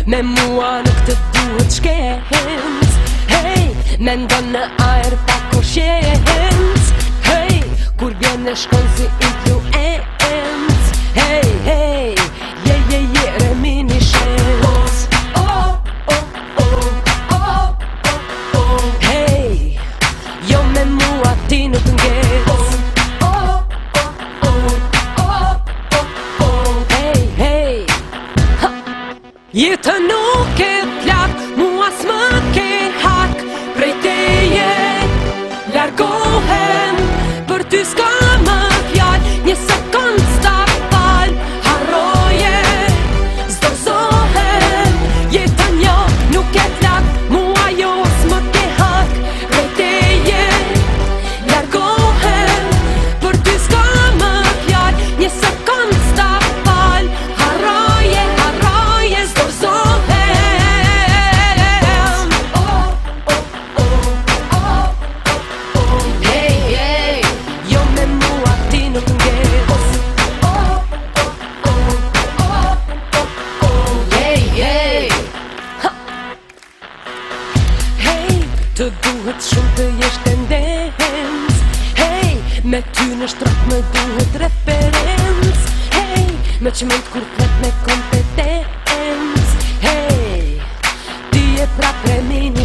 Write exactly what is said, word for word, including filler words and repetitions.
Me mua nuk të duhet shkenc. Hej, me ndonë në aer pa koshjenc. Hej, kur vjen e shkon si influenc. Hej, hej, je, je, je, reminiscence. Oh, oh, oh, oh, oh, oh. Hej, jo me mua ti nuk ngec. Oh, oh, oh, oh, oh, oh. Hej, hej, ha. Jetë nuk e plak, mua s'më ke hak. Prej teje largohem, për ty s'ka më fjall. Një sekund s'ta fal, harroje, zdozohem. Jetën jo nuk e plak, mua jo s'më ke hak. Prej teje largohem, për ty s'ka më fjall. Një sekund s'ta fal, harroje, harroje, zdozohem. Të duhet shumë të jesh tendenc. Hej, me ty në shtrat më duhet referenc. Hej, me që mund kur flet me kompetenc. Hej, ti e prap remini